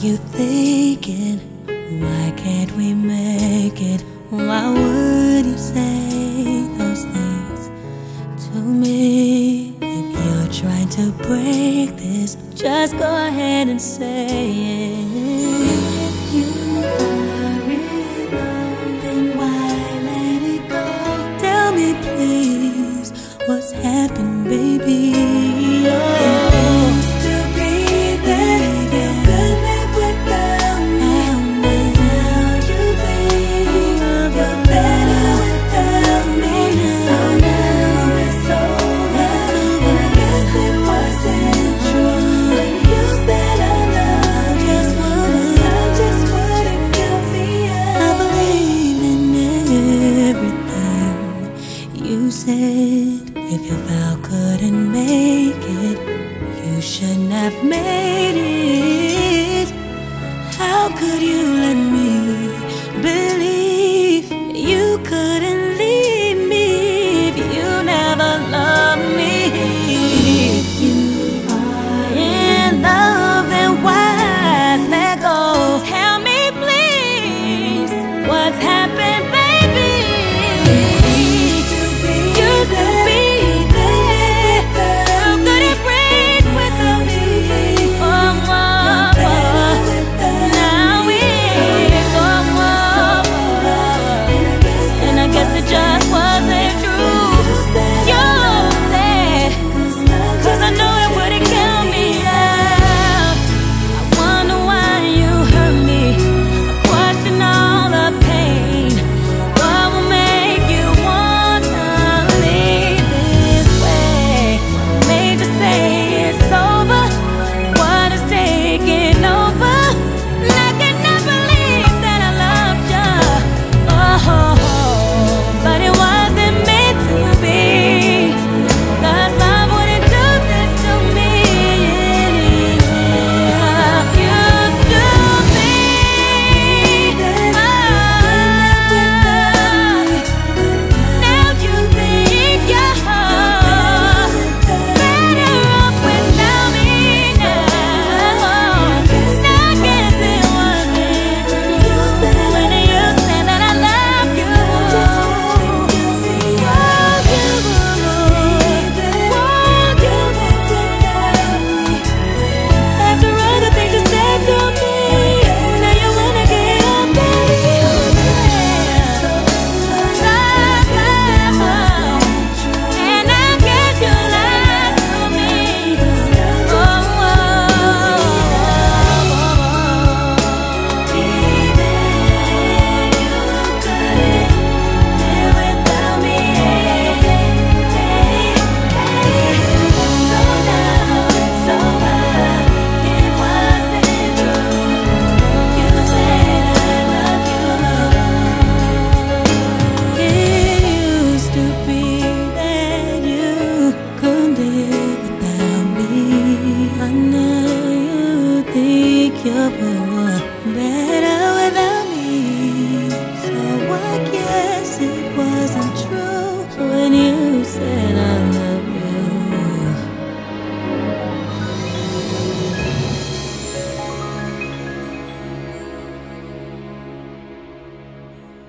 you thinking? Why can't we make it? Why would you say those things to me? If you're trying to break this, just go ahead and say it. If you are in love, then why let it go? Tell me please, what's happened, baby? You said if your vow couldn't make it, you shouldn't have made it. How could you let me believe you couldn't leave me if you never loved me? If you are in love, then why let go? Tell me please, what's happened, baby? You're better